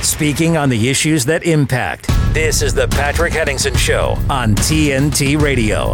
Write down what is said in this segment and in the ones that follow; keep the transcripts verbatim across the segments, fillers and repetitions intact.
speaking on the issues that impact. This is the Patrick Henningsen Show on T N T Radio.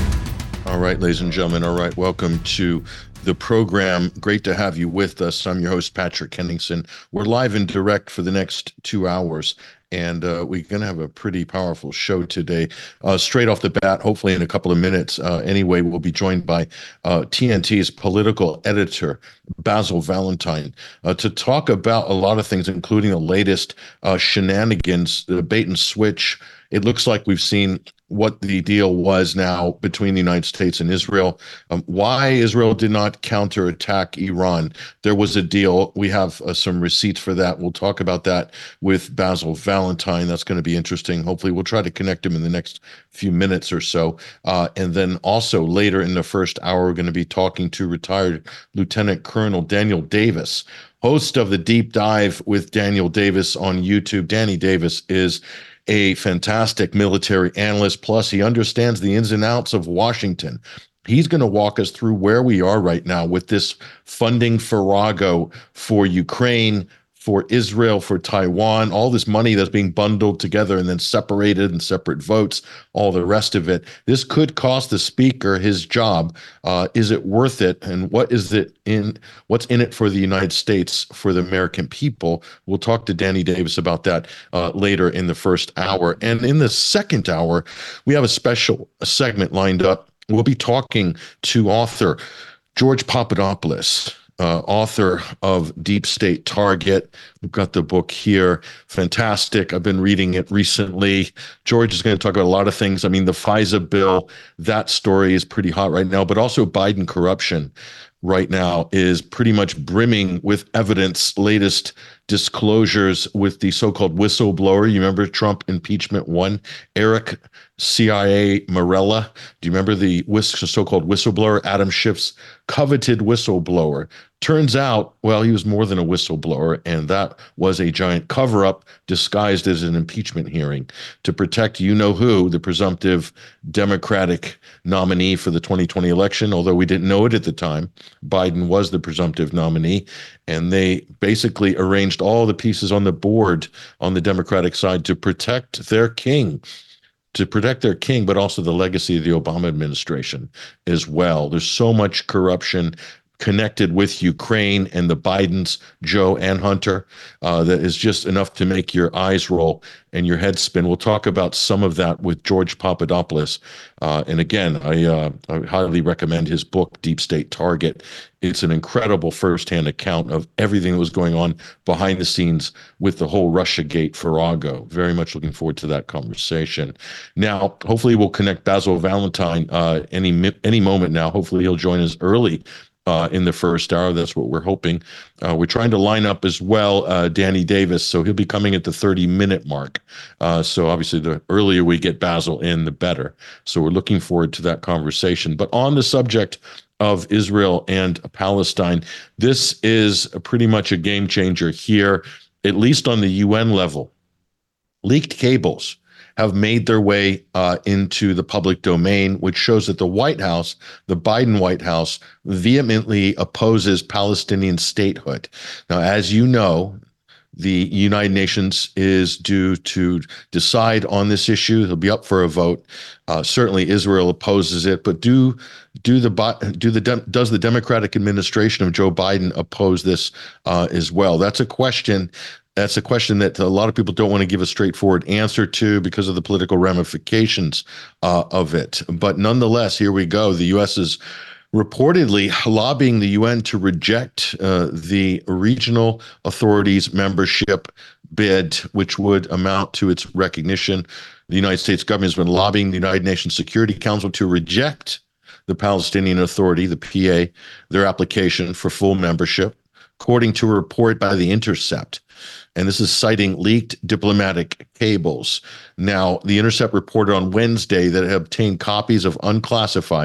All right, ladies and gentlemen. All right, welcome to the program. Great to have you with us. I'm your host, Patrick Henningsen. We're live and direct for the next two hours, and uh, we're going to have a pretty powerful show today. Uh, straight off the bat, hopefully in a couple of minutes, uh, anyway, we'll be joined by uh, T N T's political editor, Basil Valentine, uh, to talk about a lot of things, including the latest uh, shenanigans, the bait and switch. It looks like we've seen what the deal was now between the United States and Israel, um, why Israel did not counterattack Iran. There was a deal. We have uh, some receipts for that. We'll talk about that with Basil Valentine. That's going to be interesting. Hopefully we'll try to connect him in the next few minutes or so. Uh, and then also later in the first hour, we're going to be talking to retired Lieutenant Colonel Daniel Davis, host of the Deep Dive with Daniel Davis on YouTube. Danny Davis is a fantastic military analyst, plus he understands the ins and outs of Washington. He's going to walk us through where we are right now with this funding farrago for Ukraine, for Israel, for Taiwan, all this money that's being bundled together and then separated in separate votes, all the rest of it. This could cost the speaker his job. Uh, is it worth it? And what is it in? What's in it for the United States, for the American people? We'll talk to Danny Davis about that uh, later in the first hour. And in the second hour, we have a special segment lined up. We'll be talking to author George Papadopoulos, Uh, author of Deep State Target. We've got the book here. Fantastic. I've been reading it recently. George is going to talk about a lot of things. I mean, the FISA bill, that story is pretty hot right now, but also Biden corruption right now is pretty much brimming with evidence. Latest disclosures with the so-called whistleblower. You remember Trump impeachment one, Eric C I A Morella. Do you remember the so-called whistleblower, Adam Schiff's coveted whistleblower? Turns out, well, he was more than a whistleblower, and that was a giant cover-up disguised as an impeachment hearing to protect you-know-who, the presumptive Democratic nominee for the twenty twenty election. Although we didn't know it at the time, Biden was the presumptive nominee, and they basically arranged all the pieces on the board on the Democratic side to protect their king. to protect their king, but also the legacy of the Obama administration as well. There's so much corruption connected with Ukraine and the Bidens, Joe and Hunter, uh, that is just enough to make your eyes roll and your head spin. We'll talk about some of that with George Papadopoulos. Uh, and again, I, uh, I highly recommend his book, Deep State Target. It's an incredible firsthand account of everything that was going on behind the scenes with the whole Russiagate farrago. Very much looking forward to that conversation. Now, hopefully we'll connect Basil Valentine uh, any any moment now. Hopefully he'll join us early Uh, in the first hour. That's what we're hoping. Uh, we're trying to line up as well uh, Danny Davis, so he'll be coming at the thirty minute mark. Uh, so obviously the earlier we get Basil in, the better. So we're looking forward to that conversation. But on the subject of Israel and Palestine, this is pretty much a game changer here, at least on the U N level. Leaked cables have made their way uh, into the public domain, which shows that the White House, the Biden White House, vehemently opposes Palestinian statehood. Now, as you know, the United Nations is due to decide on this issue. It'll be up for a vote. Uh, certainly, Israel opposes it, but do do the do the does the Democratic administration of Joe Biden oppose this uh, as well? That's a question. That's a question that a lot of people don't want to give a straightforward answer to because of the political ramifications uh, of it. But nonetheless, here we go. The U S is reportedly lobbying the U N to reject uh, the regional authorities membership bid, which would amount to its recognition. The United States government has been lobbying the United Nations Security Council to reject the Palestinian Authority, the P A, their application for full membership, according to a report by The Intercept. And this is citing leaked diplomatic cables. Now, The Intercept reported on Wednesday that it had obtained copies of unclassified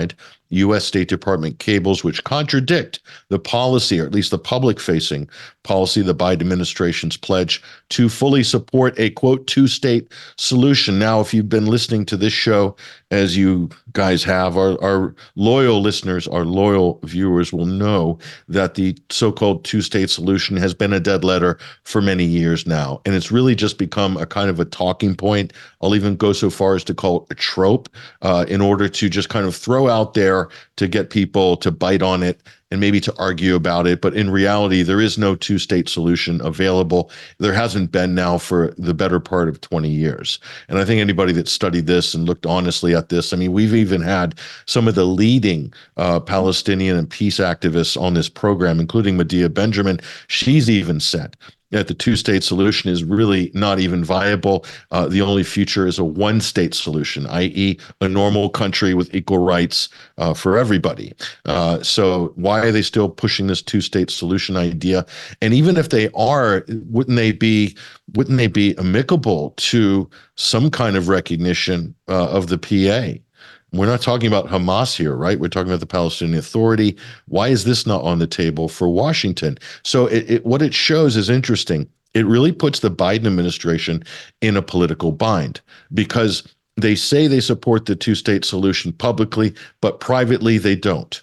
U S State Department cables, which contradict the policy, or at least the public-facing policy, the Biden administration's pledge to fully support a, quote, two-state solution. Now, if you've been listening to this show, as you guys have, our, our loyal listeners, our loyal viewers will know that the so-called two-state solution has been a dead letter for many years now. And it's really just become a kind of a talking point. I'll even go so far as to call it a trope, uh, in order to just kind of throw out there to get people to bite on it and maybe to argue about it. But in reality, there is no two-state solution available. There hasn't been now for the better part of twenty years. And I think anybody that studied this and looked honestly at this, I mean, we've even had some of the leading uh, Palestinian and peace activists on this program, including Medea Benjamin. She's even said that the two-state solution is really not even viable. Uh, the only future is a one-state solution, that is a normal country with equal rights uh, for everybody. Uh, so why are they still pushing this two-state solution idea? And even if they are, wouldn't they be wouldn't they be amicable to some kind of recognition uh, of the P A? We're not talking about Hamas here, right? We're talking about the Palestinian Authority. Why is this not on the table for Washington? So it, it, what it shows is interesting. It really puts the Biden administration in a political bind, because they say they support the two-state solution publicly, but privately they don't.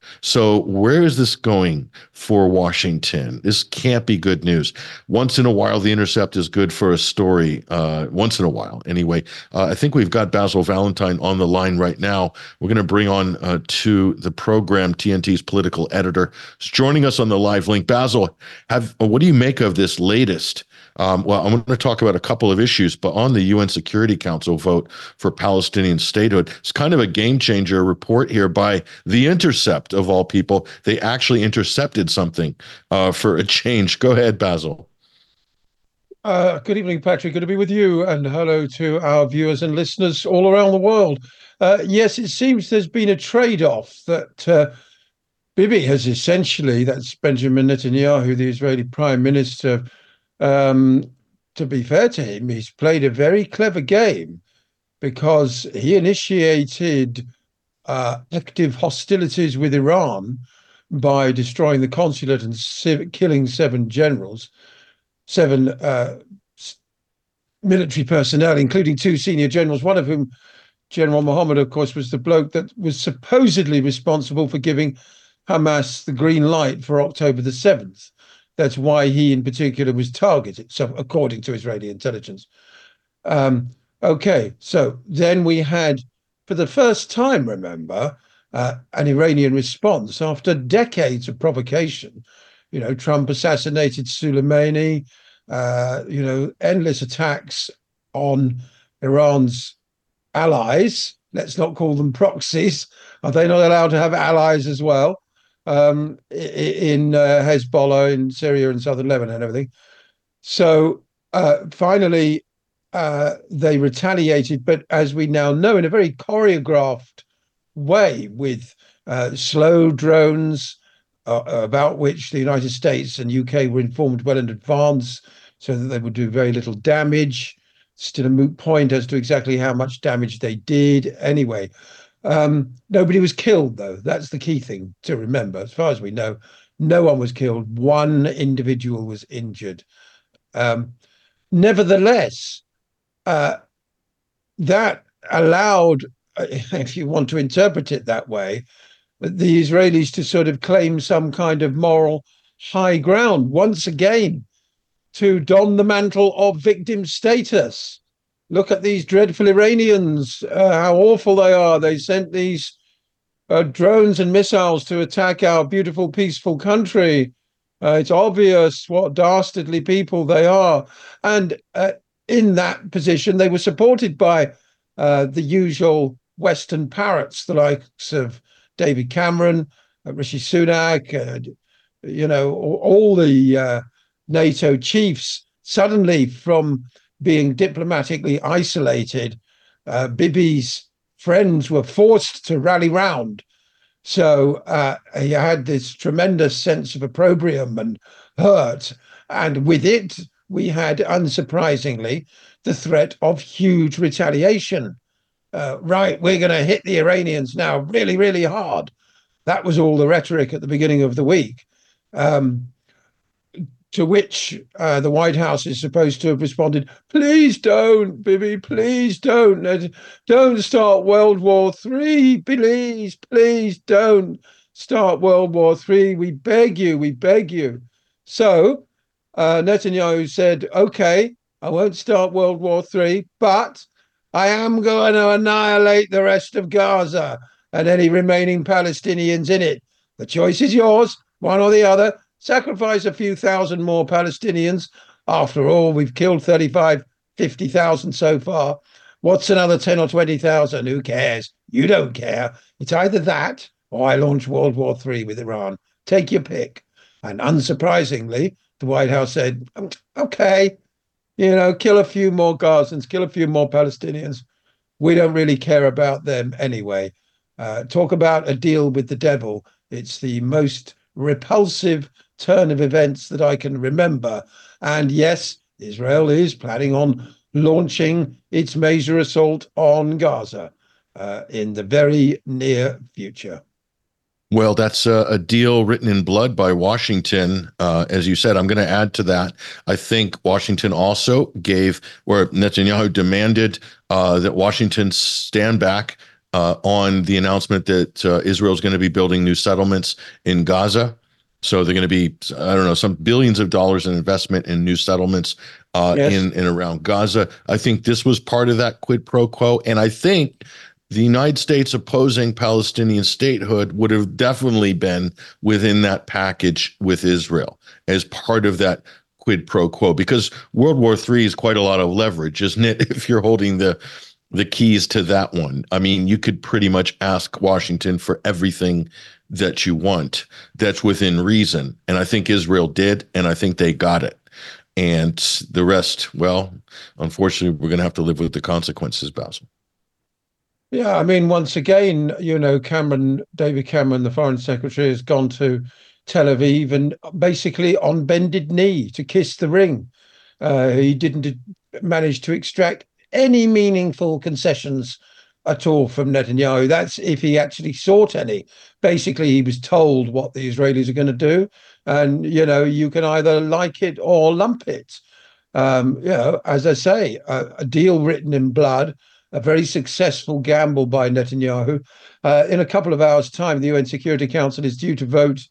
So where is this going for Washington? This can't be good news. Once in a while, The Intercept is good for a story, uh, once in a while. Anyway, uh, I think we've got Basil Valentine on the line right now. We're going to bring on uh, to the program T N T's political editor. He's joining us on the live link. Basil, have what do you make of this latest? Um, well, I'm going to talk about a couple of issues, but on the U N Security Council vote for Palestinian statehood, it's kind of a game changer report here by The Intercept, of all people. They actually intercepted something uh, for a change. Go ahead, Basil. Uh, good evening, Patrick. Good to be with you, and hello to our viewers and listeners all around the world. Uh, yes, it seems there's been a trade-off that uh, Bibi has essentially, that's Benjamin Netanyahu, the Israeli prime minister. Um, to be fair to him, he's played a very clever game, because he initiated uh, active hostilities with Iran by destroying the consulate and civ- killing seven generals, seven uh, military personnel, including two senior generals, one of whom, General Mohammed, of course, was the bloke that was supposedly responsible for giving Hamas the green light for October the seventh. That's why he in particular was targeted, so according to Israeli intelligence. Um, okay, so then we had, for the first time, remember, uh, an Iranian response after decades of provocation. You know, Trump assassinated Soleimani, uh, you know, endless attacks on Iran's allies. Let's not call them proxies. Are they not allowed to have allies as well? Um, in uh, Hezbollah, in Syria and southern Lebanon and everything. So uh, finally, uh, they retaliated, but as we now know, in a very choreographed way, with uh, slow drones, uh, about which the United States and U K were informed well in advance, so that they would do very little damage. Still a moot point as to exactly how much damage they did. Anyway, Um, nobody was killed, though. That's the key thing to remember. As far as we know, no one was killed. One individual was injured. Um, nevertheless, uh, that allowed, if you want to interpret it that way, the Israelis to sort of claim some kind of moral high ground once again, to don the mantle of victim status. Look at these dreadful Iranians, uh, how awful they are. They sent these uh, drones and missiles to attack our beautiful, peaceful country. Uh, it's obvious what dastardly people they are. And uh, in that position, they were supported by uh, the usual Western parrots, the likes of David Cameron, uh, Rishi Sunak, uh, you know, all, all the uh, NATO chiefs. Suddenly, from being diplomatically isolated, uh, Bibi's friends were forced to rally round. So uh, he had this tremendous sense of opprobrium and hurt. And with it, we had, unsurprisingly, the threat of huge retaliation. uh, right, we're going to hit the Iranians now really, really hard. That was all the rhetoric at the beginning of the week. Um, to which uh, the White House is supposed to have responded, please don't, Bibi, please don't. Don't start World War Three. Please, please don't start World War Three. We beg you, we beg you. So uh, Netanyahu said, okay, I won't start World War Three, but I am going to annihilate the rest of Gaza and any remaining Palestinians in it. The choice is yours, one or the other. Sacrifice a few thousand more Palestinians. After all, we've killed thirty-five, fifty thousand so far. What's another ten or twenty thousand? Who cares? You don't care. It's either that or I launch World War Three with Iran. Take your pick. And unsurprisingly, the White House said, okay, you know, kill a few more Gazans, kill a few more Palestinians. We don't really care about them anyway. Uh, talk about a deal with the devil. It's the most repulsive turn of events that I can remember. And yes, Israel is planning on launching its major assault on Gaza uh, in the very near future. Well, that's a, a deal written in blood by Washington. Uh, as you said, I'm going to add to that. I think Washington also gave, where Netanyahu demanded uh, that Washington stand back uh, on the announcement that uh, Israel is going to be building new settlements in Gaza. So they're going to be, I don't know, some billions of dollars in investment in new settlements uh, yes. in and around Gaza. I think this was part of that quid pro quo. And I think the United States opposing Palestinian statehood would have definitely been within that package with Israel as part of that quid pro quo, because World War Three is quite a lot of leverage, isn't it? If you're holding the the keys to that one. I mean, you could pretty much ask Washington for everything that you want that's within reason. And I think Israel did, and I think they got it. And the rest, well, unfortunately, we're going to have to live with the consequences, Basil. Yeah, I mean, once again, you know, Cameron, David Cameron, the foreign secretary, has gone to Tel Aviv and basically on bended knee to kiss the ring. Uh, he didn't manage to extract any meaningful concessions at all from Netanyahu. That's if he actually sought any. Basically, he was told what the Israelis are going to do. And, you know, you can either like it or lump it. Um, you know, as I say, a, a deal written in blood, a very successful gamble by Netanyahu. Uh, in a couple of hours' time, the U N Security Council is due to vote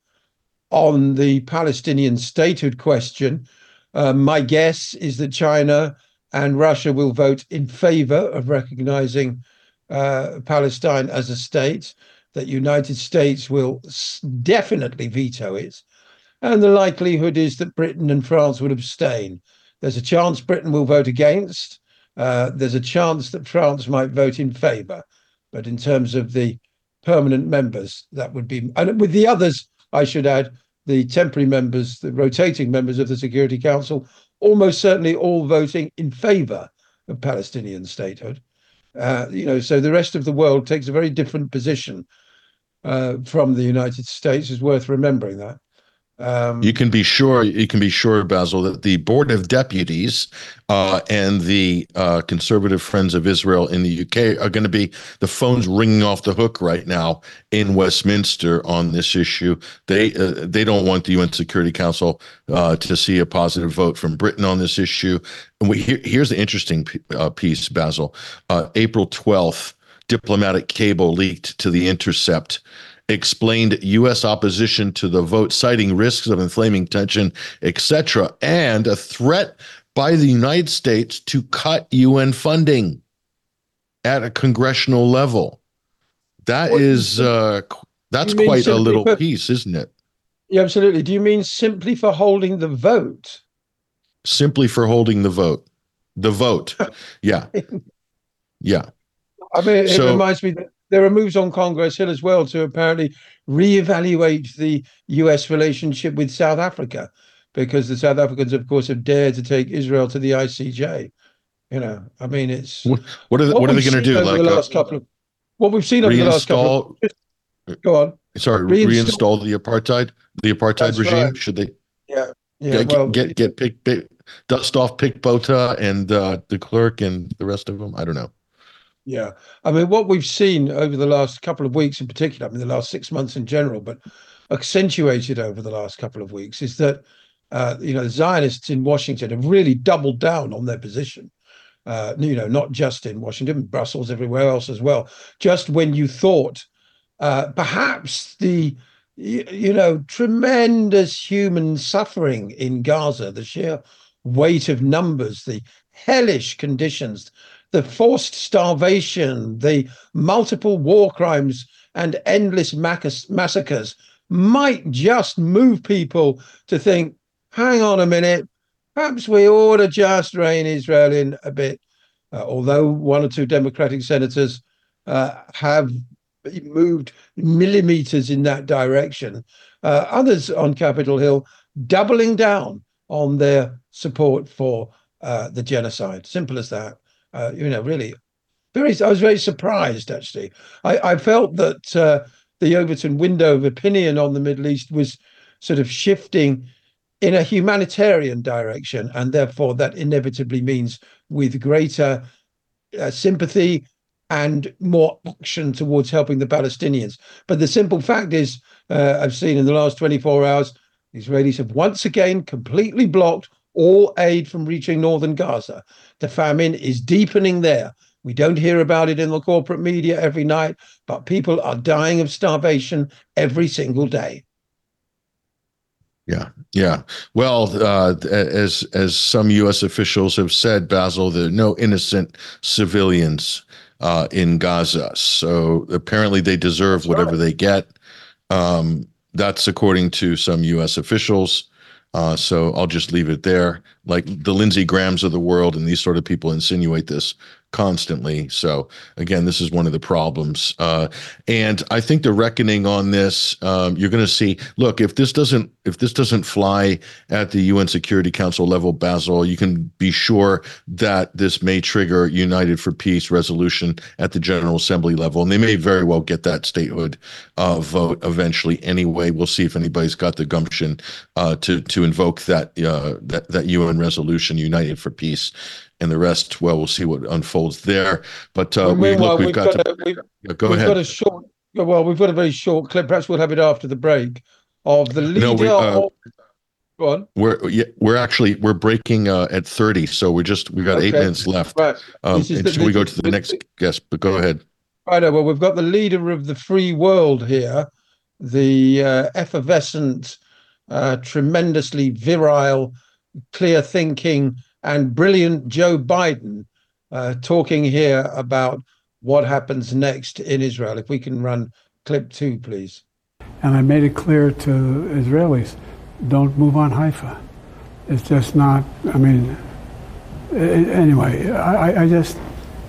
on the Palestinian statehood question. Uh, my guess is that China and Russia will vote in favor of recognizing uh, Palestine as a state, that United States will definitely veto it. And the likelihood is that Britain and France will abstain. There's a chance Britain will vote against. Uh, there's a chance that France might vote in favor. But in terms of the permanent members, that would be, and with the others, I should add, the temporary members, the rotating members of the Security Council, almost certainly all voting in favor of Palestinian statehood. Uh, you know, so the rest of the world takes a very different position uh, from the United States. It's worth remembering that. Um, you can be sure, you can be sure, Basil, that the Board of Deputies uh, and the uh, Conservative Friends of Israel in the U K are going to be, the phone's ringing off the hook right now in Westminster on this issue. They uh, they don't want the U N Security Council uh, to see a positive vote from Britain on this issue. And we, here, here's the interesting uh, piece, Basil. Uh, April twelfth, diplomatic cable leaked to The Intercept explained U S opposition to the vote, citing risks of inflaming tension, et cetera, and a threat by the United States to cut U N funding at a congressional level. That what is uh, that's quite a little for, piece, isn't it? Yeah, absolutely. Do you mean simply for holding the vote? Simply for holding the vote. The vote. Yeah. Yeah. I mean, it so, reminds me that there are moves on Congress Hill as well to apparently reevaluate the U S relationship with South Africa, because the South Africans, of course, have dared to take Israel to the I C J. You know, I mean, it's what, what are they, what, what are they going to do? Like the last a, couple of what we've seen over the last couple. Of, go on. Sorry, reinstall, reinstall the apartheid, the apartheid regime. Right. Should they? Yeah, yeah. Get well, get get pick, pick dust off Pick Bota and uh, the clerk and the rest of them. I don't know. Yeah. I mean, what we've seen over the last couple of weeks in particular, I mean, the last six months in general, but accentuated over the last couple of weeks, is that, uh, you know, the Zionists in Washington have really doubled down on their position. Uh, you know, not just in Washington, Brussels, everywhere else as well. Just when you thought uh, perhaps the, you, you know, tremendous human suffering in Gaza, the sheer weight of numbers, the hellish conditions, the forced starvation, the multiple war crimes and endless massacres might just move people to think, hang on a minute, perhaps we ought to just rein Israel in a bit. Uh, although one or two Democratic senators uh, have moved millimeters in that direction, uh, others on Capitol Hill doubling down on their support for uh, the genocide. Simple as that. Uh, you know, really, very. I was very surprised, actually. I, I felt that uh, the Overton window of opinion on the Middle East was sort of shifting in a humanitarian direction, and therefore that inevitably means with greater uh, sympathy and more action towards helping the Palestinians. But the simple fact is, uh, I've seen in the last twenty-four hours, Israelis have once again completely blocked all aid from reaching northern Gaza. The famine is deepening there. We don't hear about it in the corporate media every night, but people are dying of starvation every single day. Yeah, yeah. Well, uh, as as some U S officials have said, Basil, there are no innocent civilians uh, in Gaza. So apparently they deserve that's whatever right. they get. Um, that's according to some U S officials. Uh, so I'll just leave it there. Like the Lindsey Grahams of the world and these sort of people insinuate this constantly. So again, this is one of the problems. Uh, and I think the reckoning on this, um, you're going to see, look, if this doesn't, if this doesn't fly at the U N Security Council level, Basil, you can be sure that this may trigger United for Peace resolution at the General Assembly level. And they may very well get that statehood uh, vote eventually anyway. We'll see if anybody's got the gumption uh, to, to invoke that, uh, that, that U N resolution, United for Peace. And the rest, well, we'll see what unfolds there. But uh, we look, we've, we've got, got to, a, we've, yeah, go we've ahead. Got a short, well, we've got a very short clip. Perhaps we'll have it after the break of the leader. No, we, uh, of, go on. We're yeah, we're actually we're breaking uh, at thirty, so we're just we got okay. eight minutes left. Right. Um, and the, so we go to the, the next guest. But go ahead. Right. Well, we've got the leader of the free world here, the uh, effervescent, uh, tremendously virile, clear-thinking, and brilliant Joe Biden uh, talking here about what happens next in Israel. If we can run clip two, please. And I made it clear to Israelis, don't move on Haifa. It's just not, I mean, anyway, I, I just,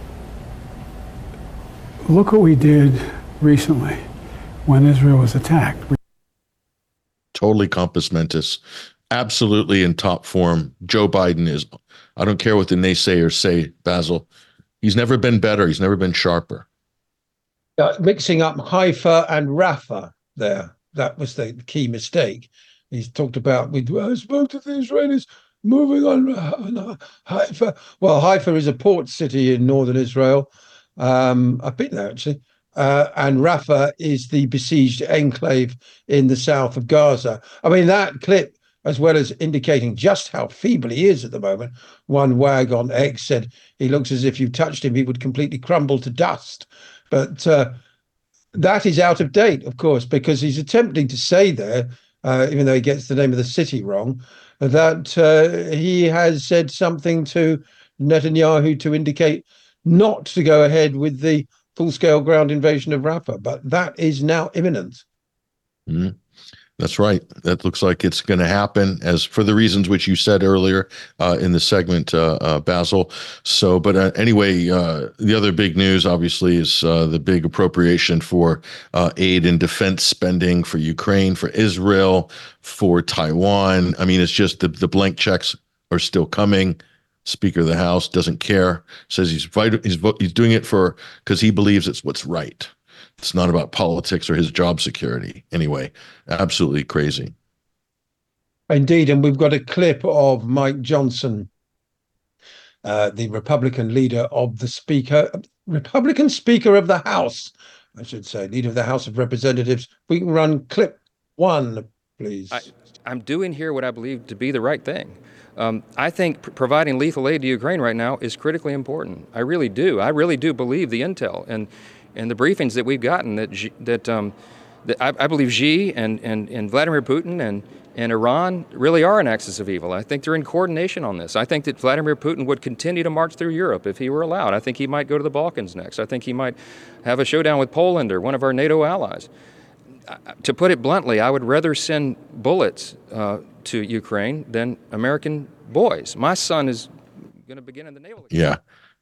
look what we did recently when Israel was attacked. Totally compos mentis. Absolutely in top form. Joe Biden is, I don't care what the naysayers say, Basil. He's never been better. He's never been sharper. Uh, mixing up Haifa and Rafah there. That was the key mistake. He's talked about, we I spoke to the Israelis moving on, on Haifa. Well, Haifa is a port city in northern Israel. Um, I've been there, actually. Uh, and Rafah is the besieged enclave in the south of Gaza. I mean, that clip, as well as indicating just how feeble he is at the moment. One wag on X said he looks as if you touched him, he would completely crumble to dust. But uh, that is out of date, of course, because he's attempting to say there, uh, even though he gets the name of the city wrong, that uh, he has said something to Netanyahu to indicate not to go ahead with the full-scale ground invasion of Rafah. But that is now imminent. Mm-hmm. That's right. That looks like it's going to happen, as for the reasons which you said earlier uh, in the segment, uh, uh, Basil. So, but uh, anyway, uh, the other big news, obviously, is uh, the big appropriation for uh, aid and defense spending for Ukraine, for Israel, for Taiwan. I mean, it's just the, the blank checks are still coming. Speaker of the House doesn't care, says he's vital, he's he's doing it for because he believes it's what's right. It's not about politics or his job security. Anyway, absolutely crazy. Indeed. And we've got a clip of Mike Johnson uh, the Republican leader of the Speaker, Republican Speaker of the House, I should say, leader of the House of Representatives. We can run clip one, please. I, I'm doing here what I believe to be the right thing. Um, I think pr- providing lethal aid to Ukraine right now is critically important. I really do. I really do believe the intel and and the briefings that we've gotten that G, that um, that I, I believe Xi and, and, and Vladimir Putin and and Iran really are an axis of evil. I think they're in coordination on this. I think that Vladimir Putin would continue to march through Europe if he were allowed. I think he might go to the Balkans next. I think he might have a showdown with Poland or one of our NATO allies. Uh, to put it bluntly, I would rather send bullets uh, to Ukraine than American boys. My son is going to begin in the naval academy. Yeah.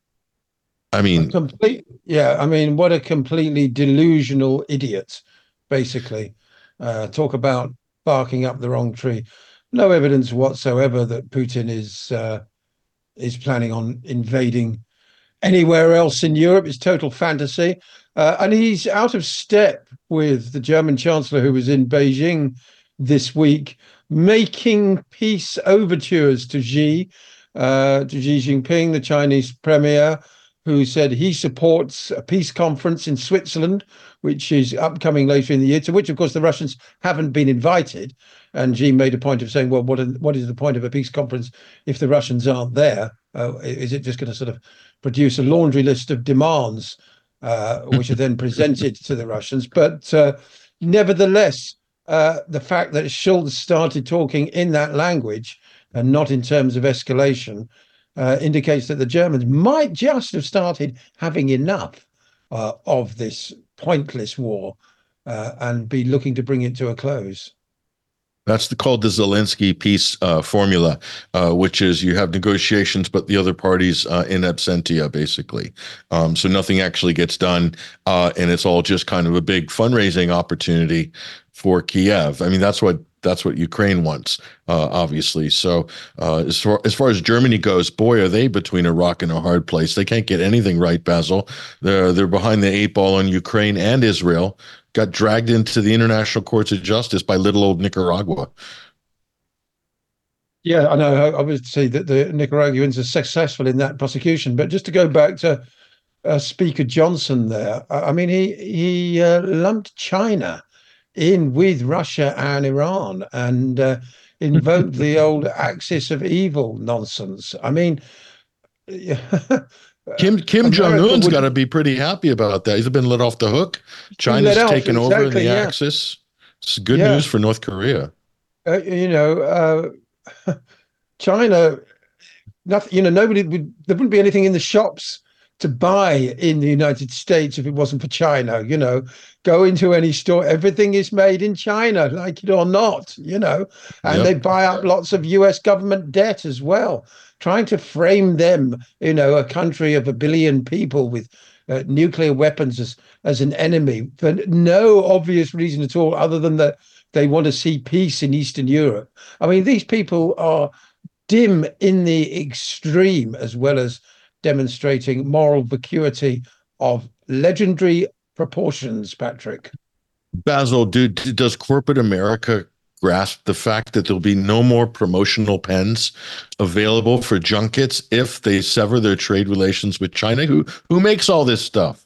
I mean, complete. Yeah, I mean, what a completely delusional idiot, basically. Uh, talk about barking up the wrong tree. No evidence whatsoever that Putin is uh, is planning on invading anywhere else in Europe. It's total fantasy. Uh, and he's out of step with the German Chancellor, who was in Beijing this week, making peace overtures to Xi, uh, to Xi Jinping, the Chinese premier, who said he supports a peace conference in Switzerland, which is upcoming later in the year, to which, of course, the Russians haven't been invited. And Xi made a point of saying, well, what, are, what is the point of a peace conference if the Russians aren't there? Uh, is it just going to sort of produce a laundry list of demands, uh, which are then presented to the Russians? But uh, nevertheless, uh, the fact that Schultz started talking in that language and not in terms of escalation uh, indicates that the Germans might just have started having enough uh, of this pointless war uh, and be looking to bring it to a close. That's the, called the Zelensky peace uh, formula, uh, which is you have negotiations, but the other party's uh, in absentia, basically. Um, so nothing actually gets done, uh, and it's all just kind of a big fundraising opportunity for Kiev. I mean, that's what that's what Ukraine wants, uh, obviously. So uh, as far as far as Germany goes, boy, are they between a rock and a hard place. They can't get anything right, Basil. They're they're behind the eight ball on Ukraine and Israel. Got dragged into the international courts of justice by little old Nicaragua. Yeah, I know. I would say that the Nicaraguans are successful in that prosecution. But just to go back to uh, Speaker Johnson there, I mean, he he uh, lumped China in with Russia and Iran and uh, invoked the old axis of evil nonsense. I mean, Kim Kim Jong Un's got to be pretty happy about that. He's been let off the hook. China's taken exactly, over in the yeah. axis. It's good Yeah. news for North Korea. Uh, you know, uh, China, nothing. You know, nobody would. There wouldn't be anything in the shops to buy in the United States if it wasn't for China. You know, go into any store, everything is made in China, like it or not. You know, and Yep. they buy up lots of U S government debt as well, trying to frame them, you know, a country of a billion people with uh, nuclear weapons as as an enemy for no obvious reason at all, other than that they want to see peace in Eastern Europe. I mean, these people are dim in the extreme, as well as demonstrating moral vacuity of legendary proportions, Patrick. Basil, do, does corporate America grasp the fact that there'll be no more promotional pens available for junkets if they sever their trade relations with China? Who who makes all this stuff?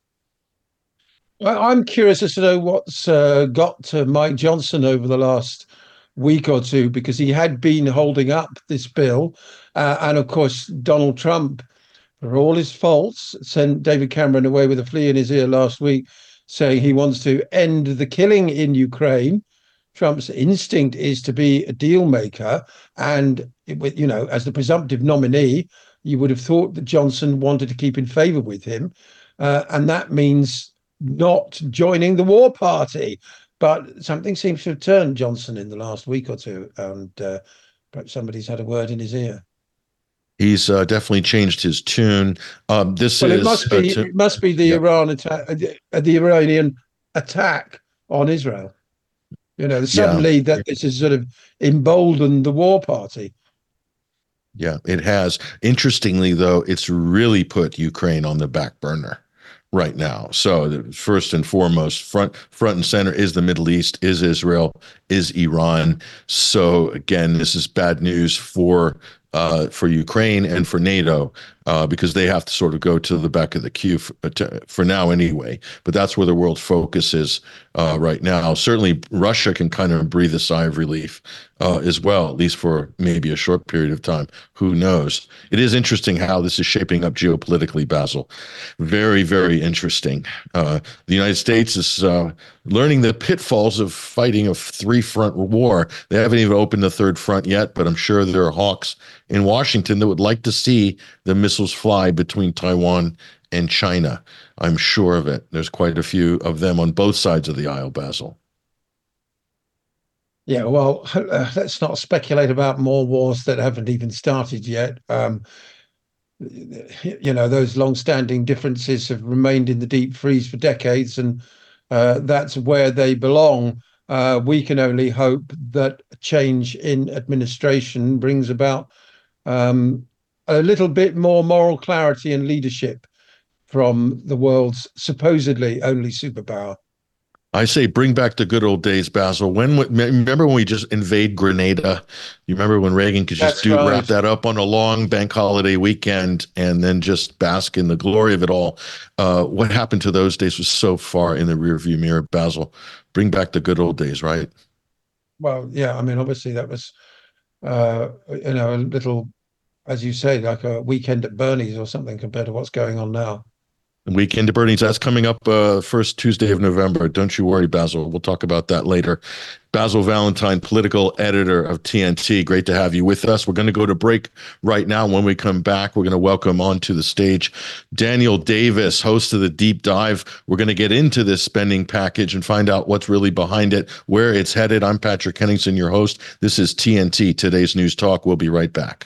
I- I'm curious as to know what's uh, got to Mike Johnson over the last week or two, because he had been holding up this bill. Uh, and of course, Donald Trump, for all his faults, sent David Cameron away with a flea in his ear last week, saying he wants to end the killing in Ukraine. Trump's instinct is to be a deal maker. And, it, you know, as the presumptive nominee, you would have thought that Johnson wanted to keep in favor with him. Uh, and that means not joining the war party. But something seems to have turned Johnson in the last week or two. And uh, perhaps somebody's had a word in his ear. He's uh, definitely changed his tune. Um, this Well, is it must be uh, it must be the yeah. Iran attack, uh, the Iranian attack on Israel. You know, suddenly that this has sort of emboldened the war party. Yeah, it has. Interestingly, though, it's really put Ukraine on the back burner right now. So the first and foremost, front front and center is the Middle East, is Israel, is Iran. So again, this is bad news for uh, for Ukraine and for NATO, uh, because they have to sort of go to the back of the queue for, to, for now anyway. But that's where the world's focus is uh, right now. Certainly, Russia can kind of breathe a sigh of relief uh, as well, at least for maybe a short period of time. Who knows? It is interesting how this is shaping up geopolitically, Basil. Very, very interesting. Uh, the United States is uh, learning the pitfalls of fighting a three-front war. They haven't even opened the third front yet, but I'm sure there are hawks in Washington that would like to see the missiles fly between Taiwan and China. I'm sure of it. There's quite a few of them on both sides of the aisle, Basil. Yeah, well, uh, let's not speculate about more wars that haven't even started yet. Um, you know, those long-standing differences have remained in the deep freeze for decades, and uh, that's where they belong. Uh, we can only hope that a change in administration brings about um, a little bit more moral clarity and leadership from the world's supposedly only superpower. I say bring back the good old days, Basil. When remember when we just invade Grenada? You remember when Reagan could just That's do right. wrap that up on a long bank holiday weekend and then just bask in the glory of it all? Uh, what happened to those days was so far in the rearview mirror, Basil. Bring back the good old days, right? Well, yeah. I mean, obviously that was, uh, you know, a little, as you say, like a weekend at Bernie's or something compared to what's going on now. Weekend at Bernie's, that's coming up uh, first Tuesday of November. Don't you worry, Basil. We'll talk about that later. Basil Valentine, political editor of T N T. Great to have you with us. We're going to go to break right now. When we come back, we're going to welcome onto the stage Daniel Davis, host of the Deep Dive. We're going to get into this spending package and find out what's really behind it, where it's headed. I'm Patrick Henningsen, your host. This is T N T, Today's News Talk. We'll be right back.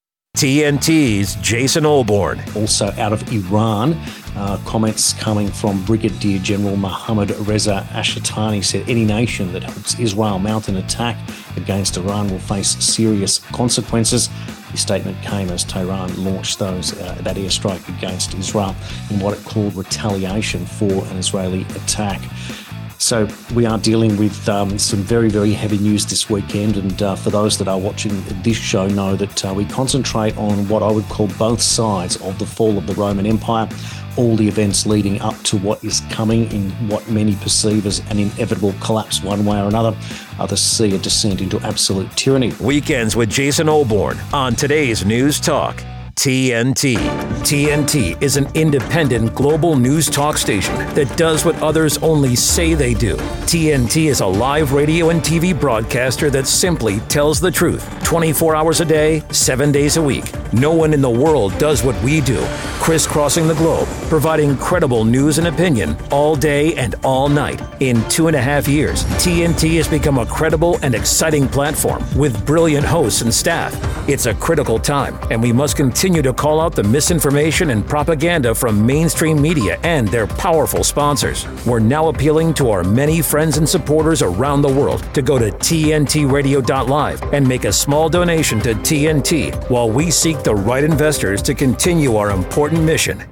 T N T's Jason Olbourne. Also out of Iran, uh, comments coming from Brigadier General Mohammad Reza Ashatani said any nation that helps Israel mount an attack against Iran will face serious consequences. The statement came as Tehran launched those uh, that airstrike against Israel in what it called retaliation for an Israeli attack. So we are dealing with um, some very, very heavy news this weekend. And uh, for those that are watching this show know that uh, we concentrate on what I would call both sides of the fall of the Roman Empire, all the events leading up to what is coming in what many perceive as an inevitable collapse one way or another. Others see a descent into absolute tyranny. Weekends with Jason Olbourne on Today's News Talk. T N T. T N T is an independent global news talk station that does what others only say they do. T N T is a live radio and T V broadcaster that simply tells the truth twenty-four hours a day, seven days a week. No one in the world does what we do, crisscrossing the globe, providing credible news and opinion all day and all night. In two and a half years, T N T has become a credible and exciting platform with brilliant hosts and staff. It's a critical time, and we must continue to call out the misinformation and propaganda from mainstream media and their powerful sponsors. We're now appealing to our many friends and supporters around the world to go to T N T radio dot live and make a small donation to T N T while we seek the right investors to continue our important mission.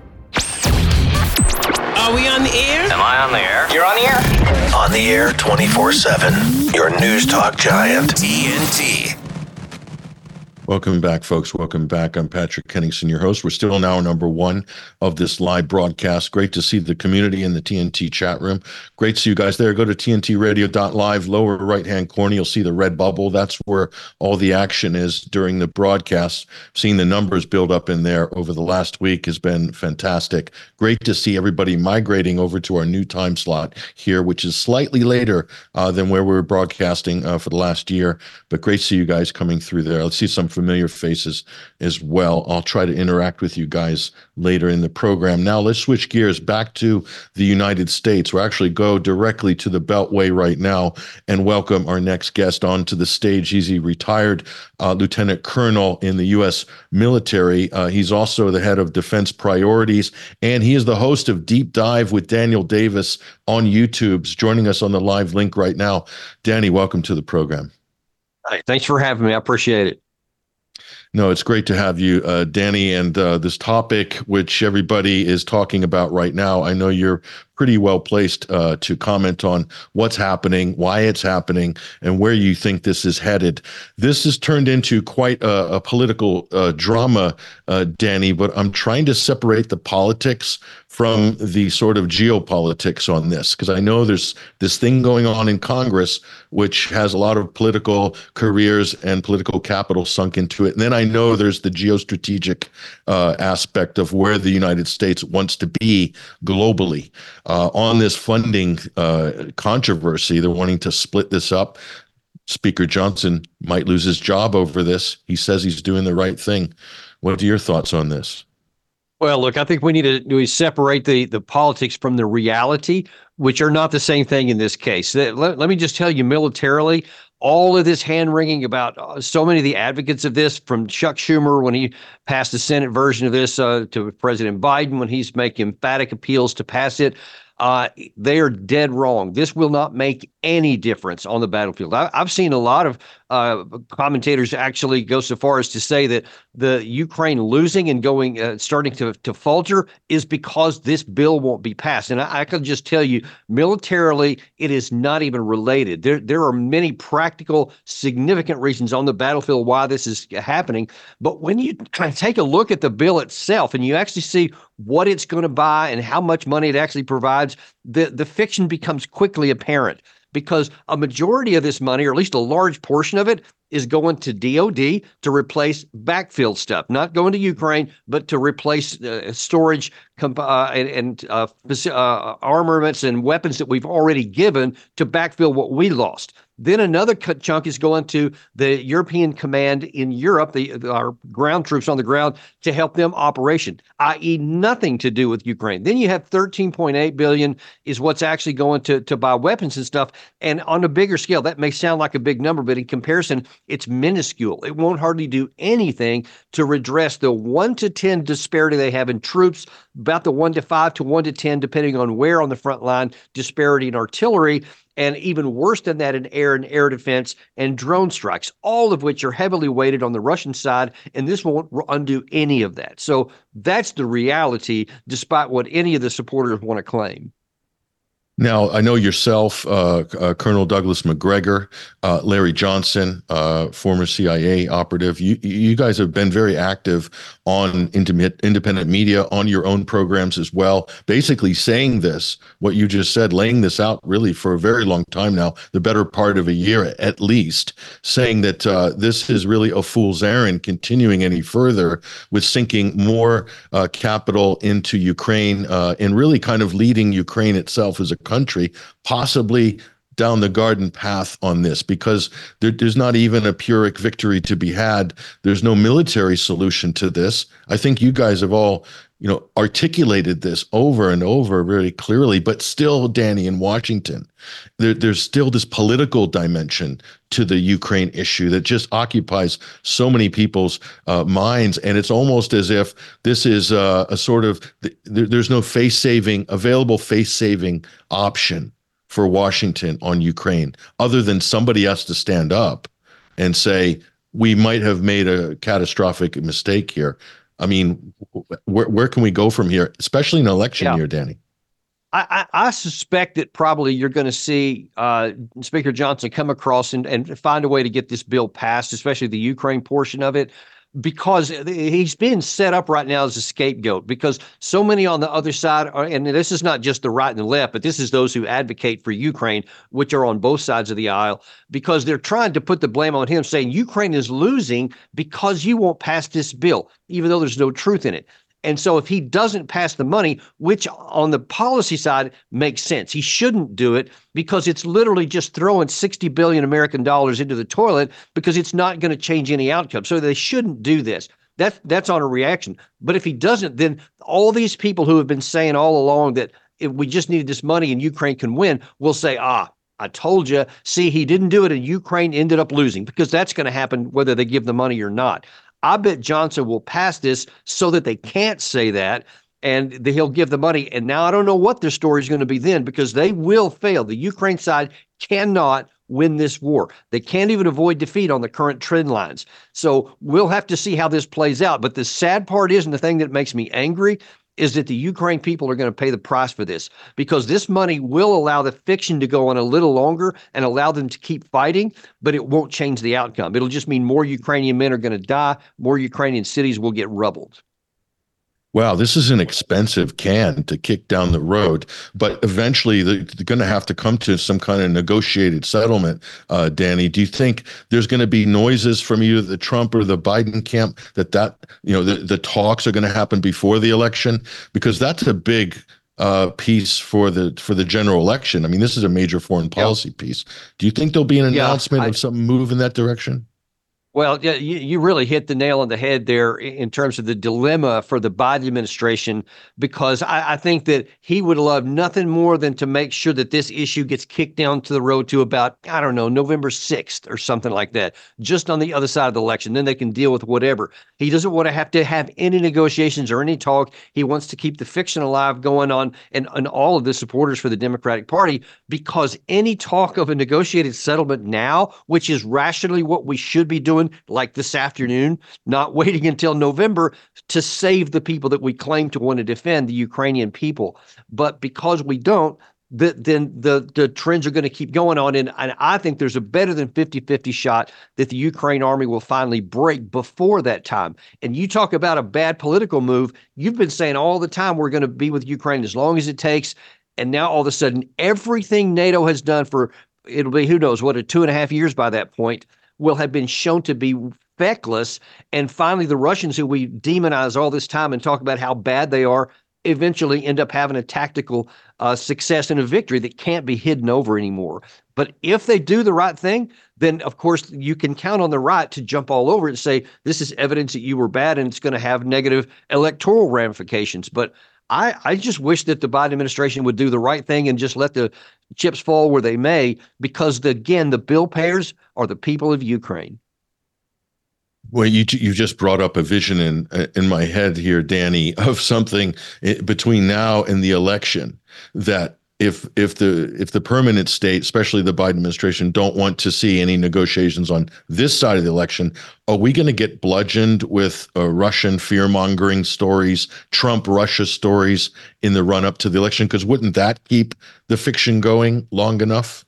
Are we on the air? Am I on the air? You're on the air? On the air twenty-four seven. Your news talk giant. T N T. Welcome back, folks. Welcome back. I'm Patrick Henningsen, your host. We're still in hour number one of this live broadcast. Great to see the community in the T N T chat room. Great to see you guys there. Go to T N T radio dot live, lower right-hand corner. You'll see the red bubble. That's where all the action is during the broadcast. Seeing the numbers build up in there over the last week has been fantastic. Great to see everybody migrating over to our new time slot here, which is slightly later uh, than where we were broadcasting uh, for the last year. But great to see you guys coming through there. Let's see some familiar faces as well. I'll try to interact with you guys later in the program. Now let's switch gears back to the United States. We'll actually go directly to the Beltway right now and welcome our next guest onto the stage. He's a retired uh, lieutenant colonel in the U S military. Uh, he's also the head of defense priorities, and he is the host of Deep Dive with Daniel Davis on YouTube. He's joining us on the live link right now. Danny, welcome to the program. Hey, thanks for having me. I appreciate it. No, it's great to have you, uh, Danny, and uh, this topic, which everybody is talking about right now. I know you're pretty well placed uh, to comment on what's happening, why it's happening, and where you think this is headed. This has turned into quite a, a political uh, drama, uh, Danny, but I'm trying to separate the politics from the sort of geopolitics on this, because I know there's this thing going on in Congress, which has a lot of political careers and political capital sunk into it. And then I know there's the geostrategic uh, aspect of where the United States wants to be globally. Uh, on this funding uh, controversy, they're wanting to split this up. Speaker Johnson might lose his job over this. He says he's doing the right thing. What are your thoughts on this? Well, look, I think we need to do is separate the, the politics from the reality, which are not the same thing in this case. Let, let me just tell you, militarily, all of this hand-wringing about uh, so many of the advocates of this, from Chuck Schumer when he passed the Senate version of this uh, to President Biden when he's making emphatic appeals to pass it, uh, they are dead wrong. This will not make any difference on the battlefield. I, I've seen a lot of uh, commentators actually go so far as to say that the Ukraine losing and going, uh, starting to, to falter is because this bill won't be passed. And I, I can just tell you, militarily, it is not even related. There, there are many practical, significant reasons on the battlefield why this is happening. But when you take a look at the bill itself and you actually see what it's going to buy and how much money it actually provides, the, the fiction becomes quickly apparent. Because a majority of this money, or at least a large portion of it, is going to D O D to replace backfield stuff, not going to Ukraine, but to replace uh, storage comp- uh, and, and uh, uh, armaments and weapons that we've already given to backfill what we lost. Then another cut chunk is going to the European Command in Europe, the, our ground troops on the ground, to help them operation, that is nothing to do with Ukraine. Then you have thirteen point eight billion dollars is what's actually going to, to buy weapons and stuff. And on a bigger scale, that may sound like a big number, but in comparison, it's minuscule. It won't hardly do anything to redress the one to ten disparity they have in troops, about the one to five to one to ten, depending on where on the front line, disparity in artillery, and even worse than that in air and air defense and drone strikes, all of which are heavily weighted on the Russian side, and this won't undo any of that. So that's the reality, despite what any of the supporters want to claim. Now, I know yourself, uh, uh, Colonel Douglas Macgregor, uh, Larry Johnson, uh, former C I A operative. You, you guys have been very active on independent media, on your own programs as well, basically saying this, what you just said, laying this out really for a very long time now, the better part of a year at least, saying that uh, this is really a fool's errand, continuing any further with sinking more uh, capital into Ukraine uh, and really kind of leading Ukraine itself as a country, possibly down the garden path on this, because there, there's not even a Pyrrhic victory to be had. There's no military solution to this. I think you guys have all, you know, articulated this over and over very clearly, but still, Danny, in Washington, there, there's still this political dimension to the Ukraine issue that just occupies so many people's uh, minds. And it's almost as if this is uh, a sort of, there, there's no face-saving, available face-saving option for Washington on Ukraine, other than somebody has to stand up and say, we might have made a catastrophic mistake here. I mean, where where can we go from here, especially in an election yeah. year, Danny? I, I, I suspect that probably you're going to see uh, Speaker Johnson come across and, and find a way to get this bill passed, especially the Ukraine portion of it, because he's being set up right now as a scapegoat, because so many on the other side are, and this is not just the right and the left, but this is those who advocate for Ukraine, which are on both sides of the aisle, because they're trying to put the blame on him, saying Ukraine is losing because you won't pass this bill, even though there's no truth in it. And so if he doesn't pass the money, which on the policy side makes sense, he shouldn't do it, because it's literally just throwing sixty billion American dollars into the toilet, because it's not going to change any outcome. So they shouldn't do this. That's, that's on a reaction. But if he doesn't, then all these people who have been saying all along that if we just needed this money and Ukraine can win, will say, ah, I told you, see, he didn't do it and Ukraine ended up losing, because that's going to happen whether they give the money or not. I bet Johnson will pass this so that they can't say that, and that he'll give the money. And now I don't know what their story is going to be then, because they will fail. The Ukraine side cannot, win this war. They can't even avoid defeat on the current trend lines. So we'll have to see how this plays out. But the sad part is, and the thing that makes me angry, is that the Ukraine people are going to pay the price for this, because this money will allow the fiction to go on a little longer and allow them to keep fighting, but it won't change the outcome. It'll just mean more Ukrainian men are going to die, more Ukrainian cities will get rubbled. Wow, this is an expensive can to kick down the road, but eventually they're, they're going to have to come to some kind of negotiated settlement. Uh, Danny, do you think there's going to be noises from either the Trump or the Biden camp that that you know the, the talks are going to happen before the election? Because that's a big uh, piece for the for the general election. I mean, this is a major foreign policy yep. piece. Do you think there'll be an yeah, announcement I, of some move in that direction? Well, yeah, you, you really hit the nail on the head there in terms of the dilemma for the Biden administration, because I, I think that he would love nothing more than to make sure that this issue gets kicked down to the road to about, I don't know, November sixth or something like that, just on the other side of the election. Then they can deal with whatever. He doesn't want to have to have any negotiations or any talk. He wants to keep the fiction alive going on, and, and all of the supporters for the Democratic Party, because any talk of a negotiated settlement now, which is rationally what we should be doing, like this afternoon, not waiting until November to save the people that we claim to want to defend, the Ukrainian people. But because we don't, the, then the, the trends are going to keep going on. And, and I think there's a better than fifty-fifty shot that the Ukraine army will finally break before that time. And you talk about a bad political move. You've been saying all the time we're going to be with Ukraine as long as it takes. And now all of a sudden, everything NATO has done for, it'll be, who knows, what, a two and a half years by that point, will have been shown to be feckless. And finally, the Russians, who we demonize all this time and talk about how bad they are, eventually end up having a tactical uh, success and a victory that can't be hidden over anymore. But if they do the right thing, then, of course, you can count on the right to jump all over it and say, this is evidence that you were bad and it's going to have negative electoral ramifications. But I, I just wish that the Biden administration would do the right thing and just let the chips fall where they may, because, the, again, the bill payers are the people of Ukraine. Well, you you just brought up a vision in in my head here, Danny, of something between now and the election, that if if the if the permanent state, especially the Biden administration, don't want to see any negotiations on this side of the election, are we going to get bludgeoned with uh, Russian fear-mongering stories, Trump-Russia stories in the run-up to the election? Because wouldn't that keep the fiction going long enough?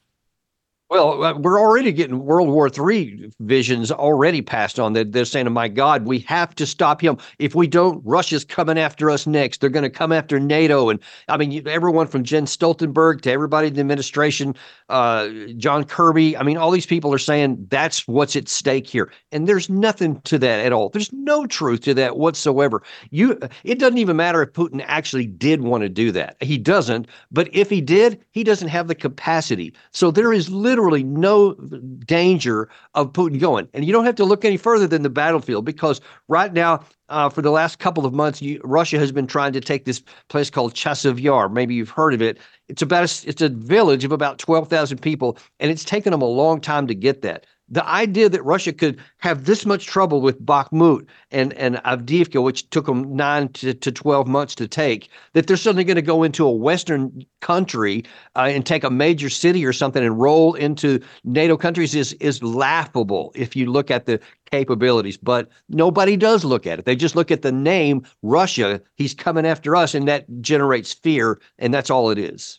Well, we're already getting World War Three visions already passed on. They're, they're saying, oh, my God, we have to stop him. If we don't, Russia's coming after us next. They're going to come after NATO. And I mean, everyone from Jens Stoltenberg to everybody in the administration, uh, John Kirby. I mean, all these people are saying that's what's at stake here. And there's nothing to that at all. There's no truth to that whatsoever. You, it doesn't even matter if Putin actually did want to do that. He doesn't. But if he did, he doesn't have the capacity. So there is literally Literally no danger of Putin going. And you don't have to look any further than the battlefield, because right now, uh, for the last couple of months, you, Russia has been trying to take this place called Chasiv Yar. Maybe you've heard of it. It's about a, it's a village of about twelve thousand people, and it's taken them a long time to get that. The idea that Russia could have this much trouble with Bakhmut and, and Avdiivka, which took them nine to, to twelve months to take, that they're suddenly going to go into a Western country uh, and take a major city or something and roll into NATO countries is, is laughable if you look at the capabilities. But nobody does look at it. They just look at the name Russia. He's coming after us, and that generates fear, and that's all it is.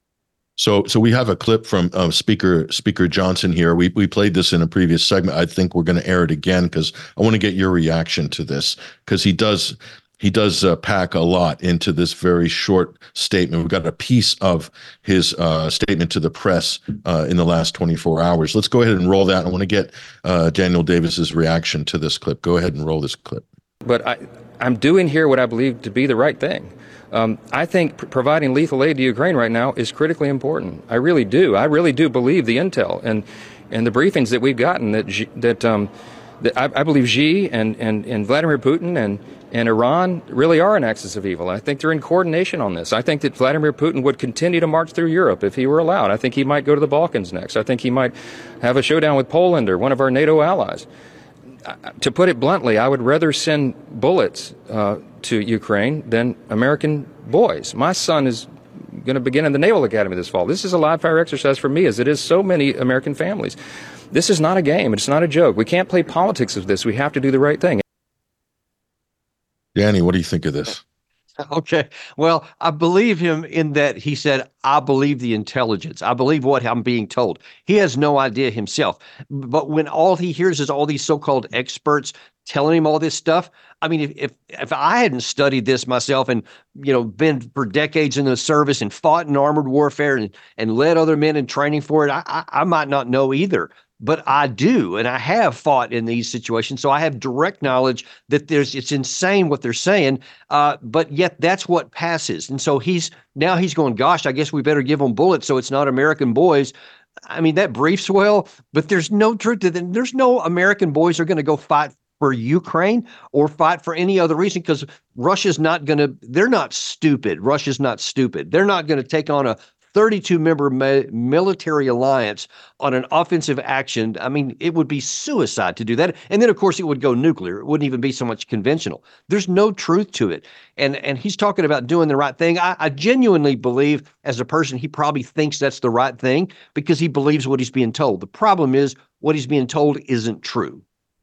So, so we have a clip from um, Speaker Speaker Johnson here. We we played this in a previous segment. I think we're going to air it again because I want to get your reaction to this, because he does he does uh, pack a lot into this very short statement. We've got a piece of his uh, statement to the press uh, in the last twenty-four hours. Let's go ahead and roll that. I want to get uh, Daniel Davis's reaction to this clip. Go ahead and roll this clip. But I, I'm doing here what I believe to be the right thing. Um, I think pr- providing lethal aid to Ukraine right now is critically important. I really do. I really do believe the intel and and the briefings that we've gotten that G, that um, that I, I believe Xi and, and, and Vladimir Putin and, and Iran really are an axis of evil. I think they're in coordination on this. I think that Vladimir Putin would continue to march through Europe if he were allowed. I think he might go to the Balkans next. I think he might have a showdown with Poland or one of our NATO allies. To put it bluntly, I would rather send bullets uh, to Ukraine than American boys. My son is going to begin in the Naval Academy this fall. This is a live fire exercise for me, as it is so many American families. This is not a game. It's not a joke. We can't play politics of this. We have to do the right thing. Danny, what do you think of this? Okay. Well, I believe him in that he said, I believe the intelligence. I believe what I'm being told. He has no idea himself. But when all he hears is all these so-called experts telling him all this stuff, I mean, if if, if I hadn't studied this myself and, you know, been for decades in the service and fought in armored warfare and, and led other men in training for it, I, I, I might not know either. But I do, and I have fought in these situations, so I have direct knowledge that there's it's insane what they're saying, uh, but yet that's what passes. And so he's now he's going, gosh, I guess we better give them bullets so it's not American boys. I mean, that briefs well, but there's no truth to that. There's no American boys are going to go fight for Ukraine or fight for any other reason, because Russia's not going to, they're not stupid. Russia's not stupid. They're not going to take on a thirty-two member ma- military alliance on an offensive action. I mean, it would be suicide to do that. And then, of course, it would go nuclear. It wouldn't even be so much conventional. There's no truth to it. And and he's talking about doing the right thing. I, I genuinely believe, as a person, he probably thinks that's the right thing because he believes what he's being told. The problem is what he's being told isn't true.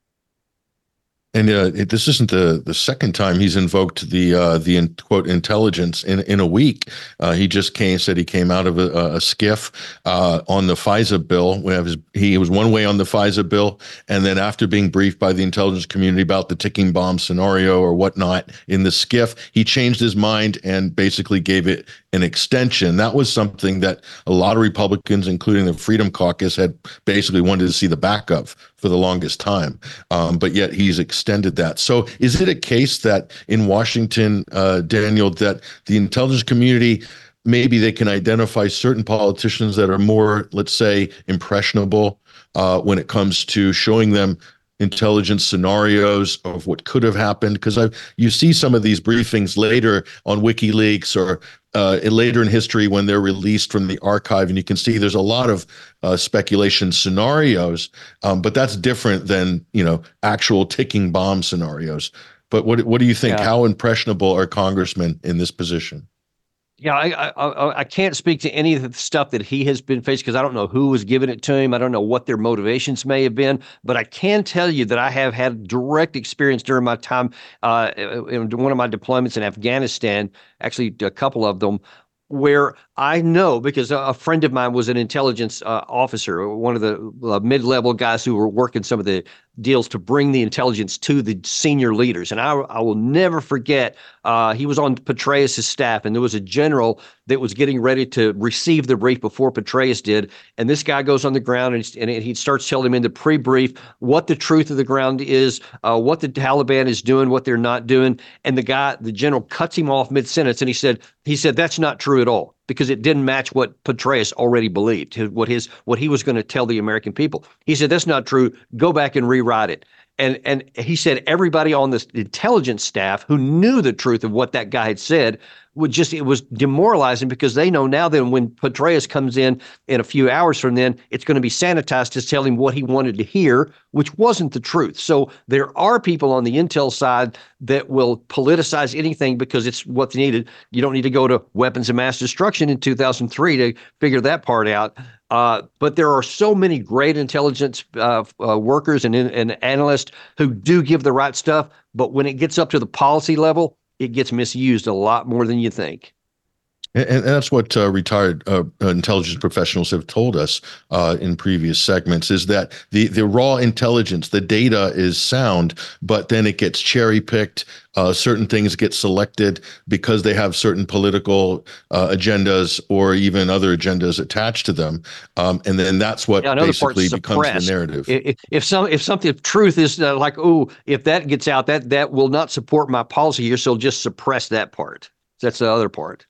And uh, it, this isn't the the second time he's invoked the uh, the in, quote intelligence in in a week. Uh, he just came said he came out of a, a skiff uh, on the FISA bill. We have his, he was one way on the FISA bill, and then after being briefed by the intelligence community about the ticking bomb scenario or whatnot in the skiff, he changed his mind and basically gave it an extension. That was something that a lot of Republicans, including the Freedom Caucus, had basically wanted to see the back of for the longest time. Um, but yet he's extended that. So is it a case that in Washington, uh, Daniel, that the intelligence community, maybe they can identify certain politicians that are more, let's say, impressionable uh, when it comes to showing them intelligence scenarios of what could have happened? Because I, you see some of these briefings later on WikiLeaks or uh, later in history when they're released from the archive, and you can see there's a lot of uh, speculation scenarios, um, but that's different than, you know, actual ticking bomb scenarios. But what what do you think? Yeah. How impressionable are congressmen in this position? Yeah, I, I I can't speak to any of the stuff that he has been faced because I don't know who was giving it to him. I don't know what their motivations may have been, but I can tell you that I have had direct experience during my time uh, in one of my deployments in Afghanistan, actually a couple of them, where I know because a friend of mine was an intelligence uh, officer, one of the uh, mid-level guys who were working some of the deals to bring the intelligence to the senior leaders. And I, I will never forget, uh, he was on Petraeus' staff, and there was a general that was getting ready to receive the brief before Petraeus did. And this guy goes on the ground and, and he starts telling him in the pre-brief what the truth of the ground is, uh, what the Taliban is doing, what they're not doing. And the guy, the general, cuts him off mid-sentence, and he said, he said, that's not true at all, because it didn't match what Petraeus already believed, what his what he was going to tell the American people. He said, that's not true. Go back and rewrite it. And and he said everybody on the intelligence staff who knew the truth of what that guy had said would just, it was demoralizing, because they know now that when Petraeus comes in in a few hours from then, it's going to be sanitized to tell him what he wanted to hear, which wasn't the truth. So there are people on the intel side that will politicize anything because it's what's needed. You don't need to go to weapons of mass destruction in two thousand three to figure that part out. Uh, but there are so many great intelligence uh, uh, workers and, and analysts who do give the right stuff. But when it gets up to the policy level, it gets misused a lot more than you think. And, and that's what uh, retired uh, intelligence professionals have told us uh, in previous segments, is that the, the raw intelligence, the data is sound, but then it gets cherry picked. Uh, certain things get selected because they have certain political uh, agendas or even other agendas attached to them. Um, and then that's what yeah, basically becomes the narrative. If, if some if something if truth is uh, like, oh, if that gets out, that that will not support my policy here, so just suppress that part. That's the other part.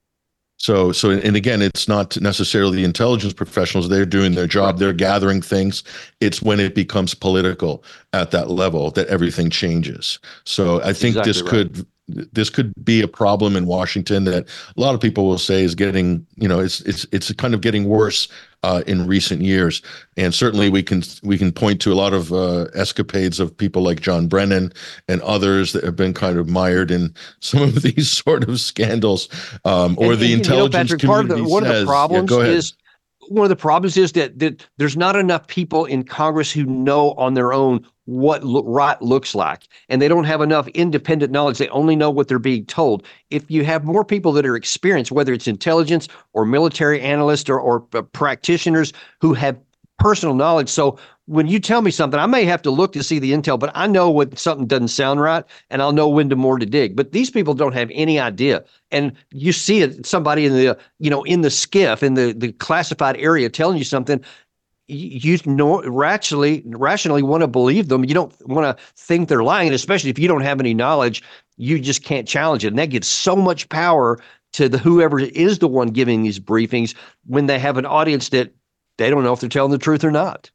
So, so, and again, it's not necessarily the intelligence professionals. They're doing their job. They're gathering things. It's when it becomes political at that level that everything changes. So I think exactly this right. could this could be a problem in Washington that a lot of people will say is getting, you know, it's it's it's kind of getting worse uh, in recent years. And certainly we can we can point to a lot of uh, escapades of people like John Brennan and others that have been kind of mired in some of these sort of scandals, um, or and, the and, intelligence you know, Patrick, part community of the, one says, of the problems yeah, is one of the problems is that, that there's not enough people in Congress who know on their own what lo- right looks like, and they don't have enough independent knowledge. They only know what they're being told. If you have more people that are experienced, whether it's intelligence or military analysts or, or uh, practitioners who have personal knowledge. So when you tell me something, I may have to look to see the intel, but I know when something doesn't sound right, and I'll know when to more to dig. But these people don't have any idea. And you see it, somebody in the, you know, in the skiff, in the, the classified area telling you something, you know, rationally, rationally want to believe them. You don't want to think they're lying, and especially if you don't have any knowledge, you just can't challenge it. And that gives so much power to the whoever is the one giving these briefings when they have an audience that they don't know if they're telling the truth or not.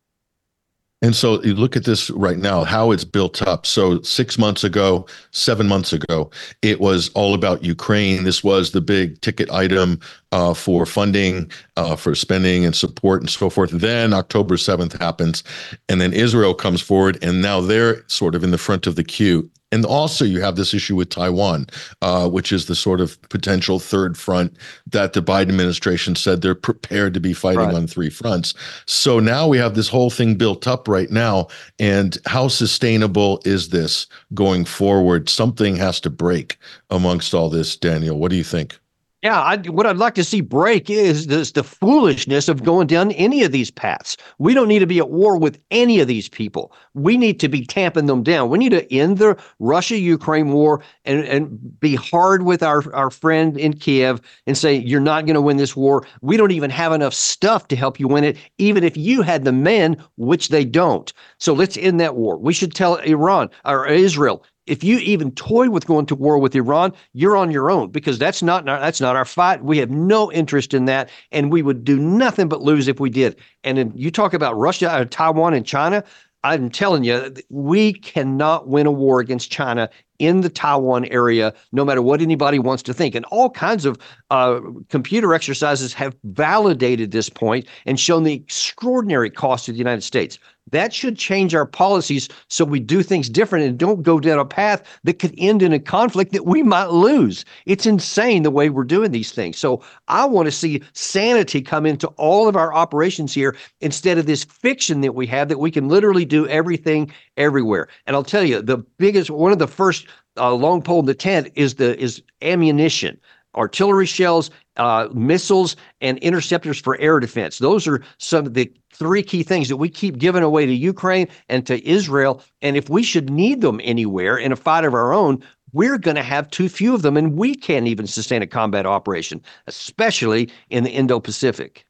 And so you look at this right now, how it's built up. So six months ago, seven months ago, it was all about Ukraine. This was the big ticket item uh, for funding, uh, for spending and support and so forth. Then October seventh happens, and then Israel comes forward, and now they're sort of in the front of the queue. And also you have this issue with Taiwan, uh, which is the sort of potential third front that the Biden administration said they're prepared to be fighting right. on three fronts. So now we have this whole thing built up right now. And how sustainable is this going forward? Something has to break amongst all this, Daniel. What do you think? Yeah, I, what I'd like to see break is this, the foolishness of going down any of these paths. We don't need to be at war with any of these people. We need to be tamping them down. We need to end the Russia-Ukraine war and, and be hard with our, our friend in Kiev and say, you're not going to win this war. We don't even have enough stuff to help you win it, even if you had the men, which they don't. So let's end that war. We should tell Iran or Israel, if you even toy with going to war with Iran, you're on your own, because that's not that's not our fight. We have no interest in that, and we would do nothing but lose if we did. And then you talk about Russia, uh, Taiwan, and China. I'm telling you, we cannot win a war against China in the Taiwan area, no matter what anybody wants to think. And all kinds of uh, computer exercises have validated this point and shown the extraordinary cost to the United States. That should change our policies so we do things different and don't go down a path that could end in a conflict that we might lose. It's insane the way we're doing these things. So I want to see sanity come into all of our operations here instead of this fiction that we have that we can literally do everything everywhere. And I'll tell you, the biggest, one of the first uh, long pole in the tent is the is ammunition. Artillery shells, uh, missiles, and interceptors for air defense. Those are some of the three key things that we keep giving away to Ukraine and to Israel. And if we should need them anywhere in a fight of our own, we're going to have too few of them, and we can't even sustain a combat operation, especially in the Indo-Pacific.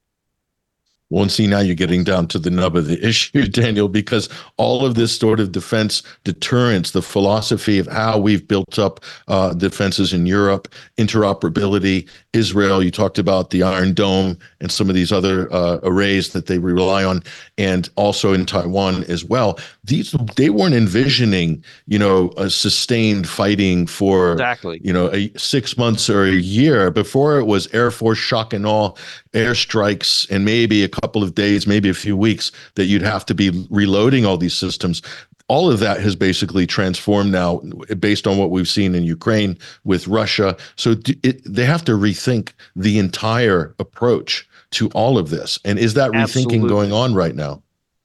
Well, and see, now you're getting down to the nub of the issue, Daniel, because all of this sort of defense deterrence, the philosophy of how we've built up uh, defenses in Europe, interoperability, Israel, you talked about the Iron Dome and some of these other uh, arrays that they rely on, and also in Taiwan as well. These, they weren't envisioning, you know, a sustained fighting for, exactly. you know, a, six months or a year. Before it was Air Force shock and awe airstrikes and maybe a couple of days, maybe a few weeks that you'd have to be reloading all these systems. All of that has basically transformed now based on what we've seen in Ukraine with Russia. So it, they have to rethink the entire approach to all of this. And is that Absolutely. rethinking going on right now?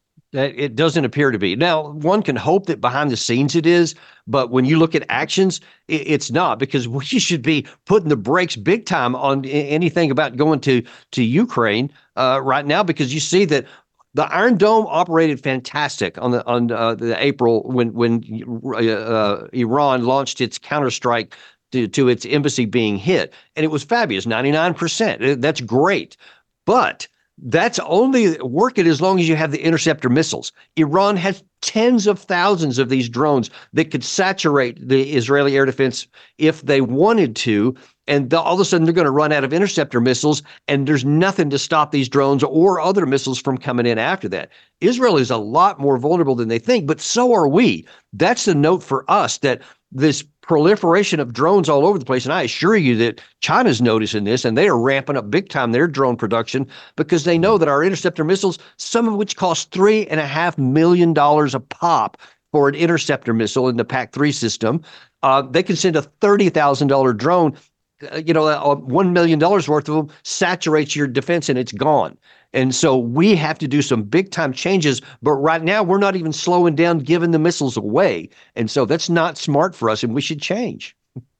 It doesn't appear to be. Now, one can hope that behind the scenes it is, but when you look at actions, it's not, because we should be putting the brakes big time on anything about going to, to Ukraine uh, right now, because you see that the Iron Dome operated fantastic on the on uh, the April when when uh, Iran launched its counterstrike to, to its embassy being hit, and it was fabulous, ninety-nine percent. That's great, but that's only working as long as you have the interceptor missiles. Iran has tens of thousands of these drones that could saturate the Israeli air defense if they wanted to. And the, all of a sudden, they're going to run out of interceptor missiles, and there's nothing to stop these drones or other missiles from coming in after that. Israel is a lot more vulnerable than they think, but so are we. That's the note for us, that this proliferation of drones all over the place. And I assure you that China's noticing this, and they are ramping up big time their drone production because they know that our interceptor missiles, some of which cost three and a half million dollars a pop for an interceptor missile in the PAC three system, uh, they can send a thirty thousand dollars drone. Uh, you know, uh, one million dollars worth of them saturates your defense and it's gone. And so we have to do some big time changes. But right now, we're not even slowing down giving the missiles away. And so that's not smart for us, and we should change.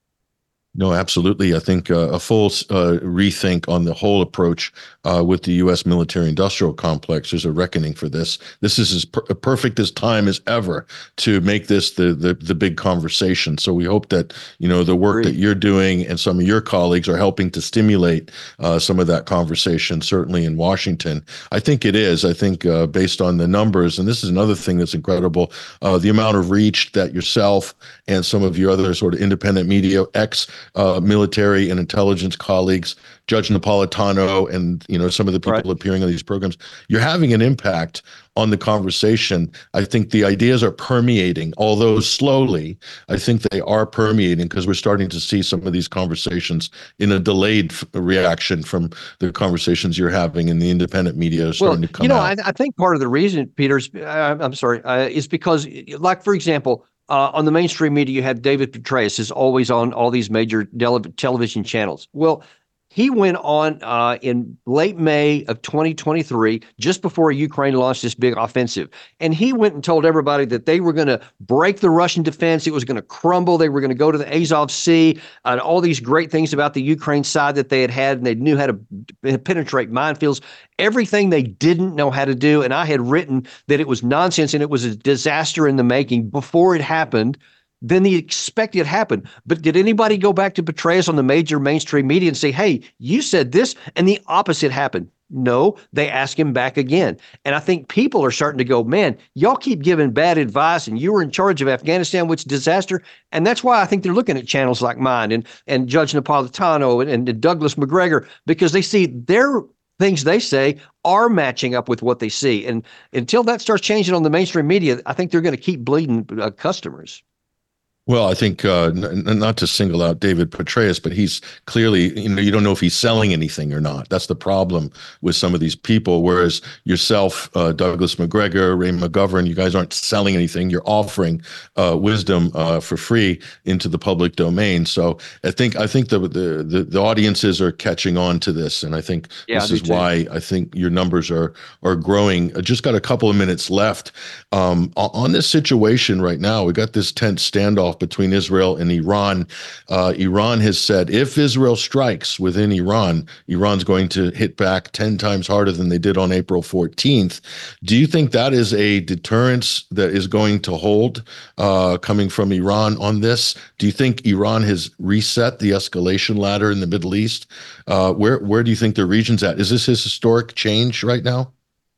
No, absolutely. I think uh, a full uh, rethink on the whole approach uh, with the U S military-industrial complex. There's a reckoning for this. This is as per- perfect as time as ever to make this the, the the big conversation. So we hope that, you know, the work Agreed. that you're doing and some of your colleagues are helping to stimulate uh, some of that conversation, certainly in Washington. I think it is. I think uh, based on the numbers, and this is another thing that's incredible, uh, the amount of reach that yourself and some of your other sort of independent media, ex Uh, military and intelligence colleagues, Judge Napolitano, and you know some of the people Right. appearing on these programs, you're having an impact on the conversation. I think the ideas are permeating, although slowly. I think they are permeating because we're starting to see some of these conversations in a delayed f- reaction from the conversations you're having in the independent media are starting Well, to come you know, out. I, I think part of the reason, Peter's, uh, I'm sorry, uh, is because, like, for example, uh, on the mainstream media, you have David Petraeus is always on all these major tele- television channels. Well, he went on uh, in late May of twenty twenty-three, just before Ukraine launched this big offensive. And he went and told everybody that they were going to break the Russian defense. It was going to crumble. They were going to go to the Azov Sea, and all these great things about the Ukraine side that they had had, and they knew how to penetrate minefields, everything they didn't know how to do. And I had written that it was nonsense and it was a disaster in the making before it happened. Then the expected happened. But did anybody go back to Petraeus on the major mainstream media and say, hey, you said this and the opposite happened? No, they asked him back again. And I think people are starting to go, man, y'all keep giving bad advice and you were in charge of Afghanistan, which is disaster. And that's why I think they're looking at channels like mine and, and Judge Napolitano and, and Douglas McGregor, because they see their things they say are matching up with what they see. And until that starts changing on the mainstream media, I think they're going to keep bleeding uh, customers. Well, I think uh, n- not to single out David Petraeus, but he's clearly, you know, you don't know if he's selling anything or not. That's the problem with some of these people. Whereas yourself, uh, Douglas McGregor, Ray McGovern, you guys aren't selling anything. You're offering uh, wisdom uh, for free into the public domain. So I think I think the, the the the audiences are catching on to this, and I think Yeah, this I is do too. why I think your numbers are are growing. I just got a couple of minutes left um, on on this situation right now. We got this tense standoff between Israel and Iran. Uh, Iran has said if Israel strikes within Iran, Iran's going to hit back ten times harder than they did on April fourteenth. Do you think that is a deterrence that is going to hold uh, coming from Iran on this? Do you think Iran has reset the escalation ladder in the Middle East? Uh, where where do you think the region's at? Is this his historic change right now?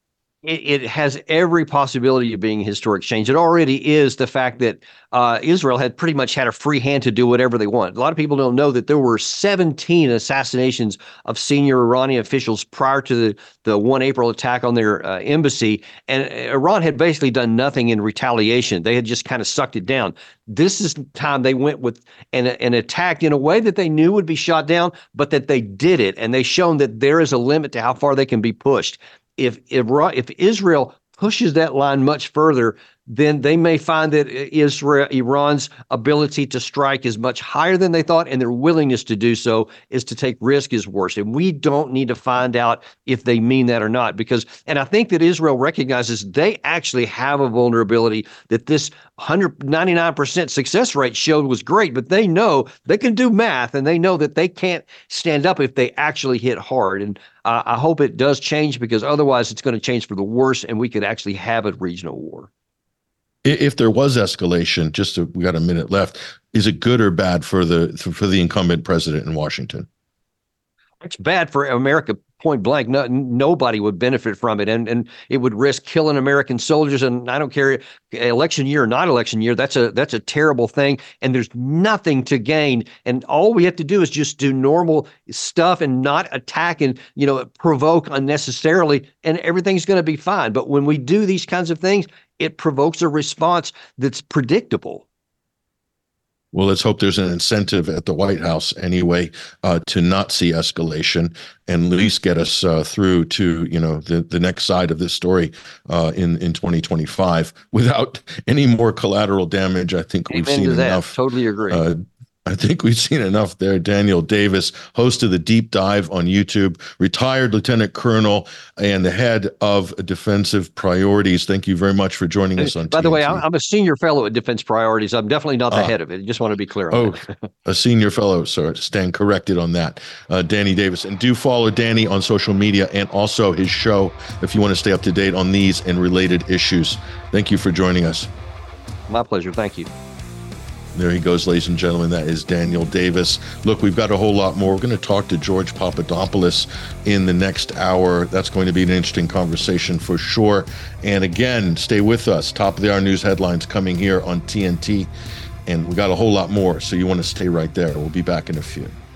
It, it has every possibility of being a historic change. It already is the fact that uh, Israel had pretty much had a free hand to do whatever they want. A lot of people don't know that there were seventeen assassinations of senior Iranian officials prior to the, the one April attack on their uh, embassy. And Iran had basically done nothing in retaliation. They had just kind of sucked it down. This is the time they went with and, and attacked in a way that they knew would be shot down, but that they did it. And they've shown that there is a limit to how far they can be pushed. If, if if Israel pushes that line much further, then they may find that Israel, Iran's ability to strike is much higher than they thought, and their willingness to do so is to take risk is worse. And we don't need to find out if they mean that or not, because, and I think that Israel recognizes they actually have a vulnerability that this one hundred ninety-nine percent success rate showed was great, but they know they can do math and they know that they can't stand up if they actually hit hard. And uh, I hope it does change, because otherwise it's going to change for the worse and we could actually have a regional war. If there was escalation, just to, we got a minute left, is it good or bad for the for the incumbent president in Washington? It's bad for America, point blank. No, nobody would benefit from it, and and it would risk killing American soldiers. And I don't care, election year or not election year, that's a that's a terrible thing. And there's nothing to gain. And all we have to do is just do normal stuff and not attack and you know provoke unnecessarily, and everything's going to be fine. But when we do these kinds of things, it provokes a response that's predictable. Well, let's hope there's an incentive at the White House anyway uh, to not see escalation and at least get us uh, through to, you know, the, the next side of this story uh, in, in twenty twenty-five without any more collateral damage. I think Amen we've seen to that. enough. Totally agree. Uh, I think we've seen enough there. Daniel Davis, host of the Deep Dive on YouTube, retired lieutenant colonel and the head of Defensive Priorities. Thank you very much for joining us on By T N T. the way, I'm a senior fellow at Defense Priorities. I'm definitely not the Ah. head of it. I just want to be clear on Oh, that. a senior fellow, so stand corrected on that. Uh, Danny Davis. And do follow Danny on social media and also his show if you want to stay up to date on these and related issues. Thank you for joining us. My pleasure. Thank you. There he goes, ladies and gentlemen. That is Daniel Davis. Look, we've got a whole lot more. We're going to talk to George Papadopoulos in the next hour. That's going to be an interesting conversation for sure. And again, stay with us. Top of the hour news headlines coming here on T N T. And we got a whole lot more, so you want to stay right there. We'll be back in a few.